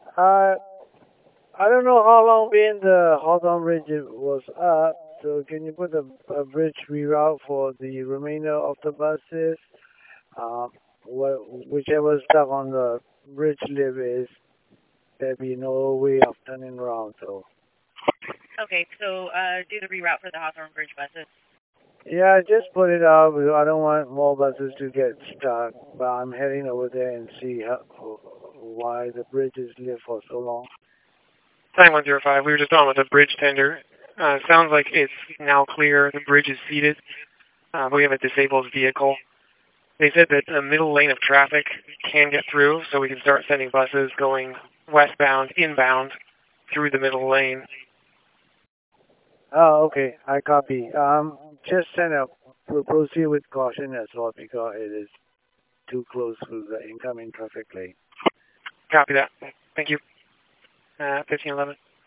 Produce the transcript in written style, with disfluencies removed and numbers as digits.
Uh, I don't know how long been the Hawthorne Bridge was up, so can you put a bridge reroute for the remainder of the buses? Uh, whichever stuck on the bridge lip is, there be no way of turning around, so. Okay, so do the reroute for the Hawthorne Bridge buses. Yeah, just put it out because I don't want more buses to get stuck, but I'm heading over there and see why the bridge is lit for so long. 9105, we were just on with the bridge tender. Sounds like it's now clear. The bridge is seated. We have a disabled vehicle. They said that a middle lane of traffic can get through, so we can start sending buses going westbound, inbound, through the middle lane. Oh, okay, I copy. Just send a proceed with caution as well because it is too close to the incoming traffic lane. Copy that. Thank you. 1511.